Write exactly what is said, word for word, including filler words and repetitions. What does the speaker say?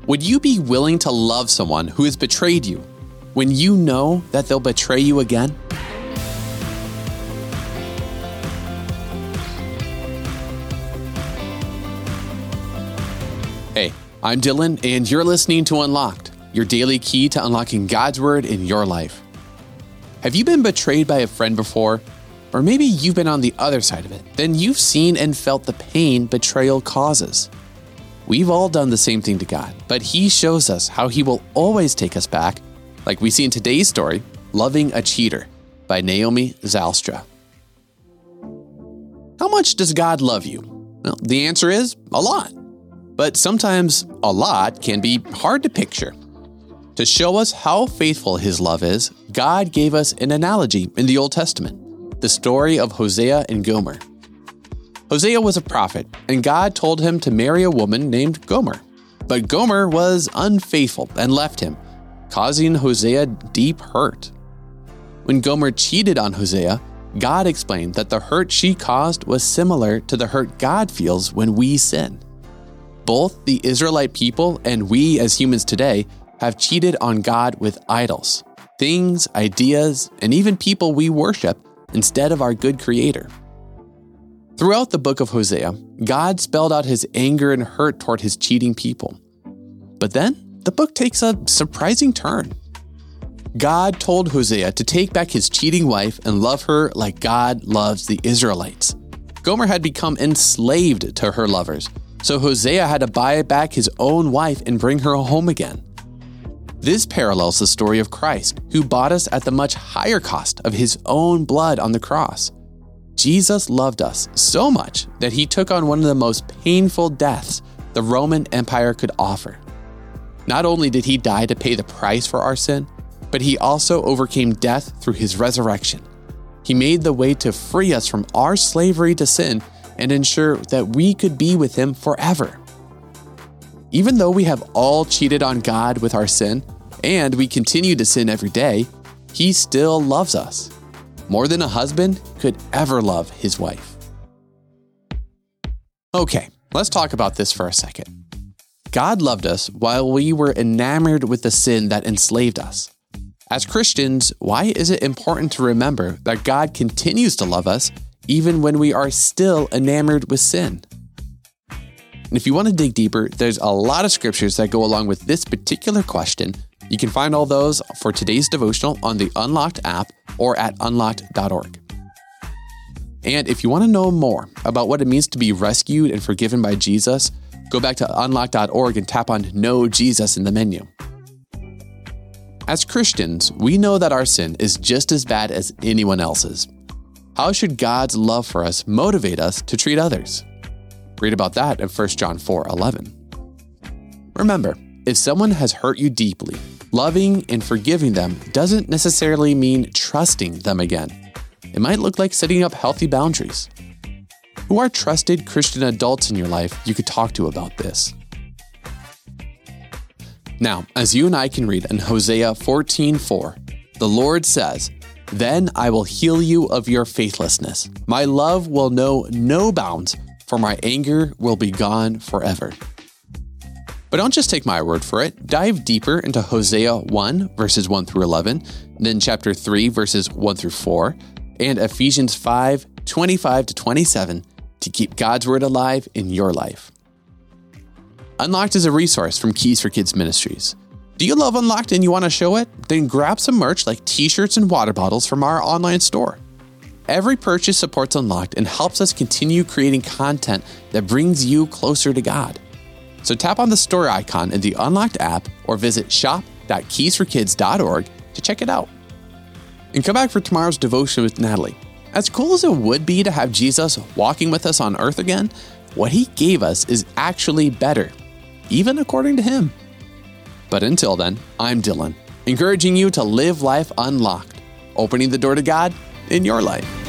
Would you be willing to love someone who has betrayed you when you know that they'll betray you again? Hey, I'm Dylan, and you're listening to Unlocked, your daily key to unlocking God's Word in your life. Have you been betrayed by a friend before? Or maybe you've been on the other side of it. Then you've seen and felt the pain betrayal causes. We've all done the same thing to God, but He shows us how He will always take us back, like we see in today's story, Loving a Cheater by Naomi Zylstra. How much does God love you? Well, the answer is a lot. But sometimes a lot can be hard to picture. To show us how faithful His love is, God gave us an analogy in the Old Testament, the story of Hosea and Gomer. Hosea was a prophet, and God told him to marry a woman named Gomer. But Gomer was unfaithful and left him, causing Hosea deep hurt. When Gomer cheated on Hosea, God explained that the hurt she caused was similar to the hurt God feels when we sin. Both the Israelite people and we as humans today have cheated on God with idols, things, ideas, and even people we worship instead of our good Creator. Throughout the book of Hosea, God spelled out His anger and hurt toward His cheating people. But then, the book takes a surprising turn. God told Hosea to take back his cheating wife and love her like God loves the Israelites. Gomer had become enslaved to her lovers, so Hosea had to buy back his own wife and bring her home again. This parallels the story of Christ, who bought us at the much higher cost of His own blood on the cross. Jesus loved us so much that He took on one of the most painful deaths the Roman Empire could offer. Not only did He die to pay the price for our sin, but He also overcame death through His resurrection. He made the way to free us from our slavery to sin and ensure that we could be with Him forever. Even though we have all cheated on God with our sin, and we continue to sin every day, He still loves us, more than a husband could ever love his wife. Okay, let's talk about this for a second. God loved us while we were enamored with the sin that enslaved us. As Christians, why is it important to remember that God continues to love us even when we are still enamored with sin? And if you want to dig deeper, there's a lot of scriptures that go along with this particular question. You can find all those for today's devotional on the Unlocked app or at unlocked dot org. And if you want to know more about what it means to be rescued and forgiven by Jesus, go back to unlocked dot org and tap on Know Jesus in the menu. As Christians, we know that our sin is just as bad as anyone else's. How should God's love for us motivate us to treat others? Read about that in First John four eleven. Remember, if someone has hurt you deeply, loving and forgiving them doesn't necessarily mean trusting them again. It might look like setting up healthy boundaries. Who are trusted Christian adults in your life you could talk to about this? Now, as you and I can read in Hosea fourteen four, the Lord says, "Then I will heal you of your faithlessness. My love will know no bounds, for my anger will be gone forever." But don't just take my word for it. Dive deeper into Hosea one, verses one through eleven, then chapter three, verses one through four, and Ephesians five, twenty-five to twenty-seven to keep God's Word alive in your life. Unlocked is a resource from Keys for Kids Ministries. Do you love Unlocked and you want to show it? Then grab some merch like t-shirts and water bottles from our online store. Every purchase supports Unlocked and helps us continue creating content that brings you closer to God. So tap on the store icon in the Unlocked app or visit shop dot keys for kids dot org to check it out. And come back for tomorrow's devotion with Natalie. As cool as it would be to have Jesus walking with us on earth again, what He gave us is actually better, even according to Him. But until then, I'm Dylan, encouraging you to live life unlocked, opening the door to God in your life.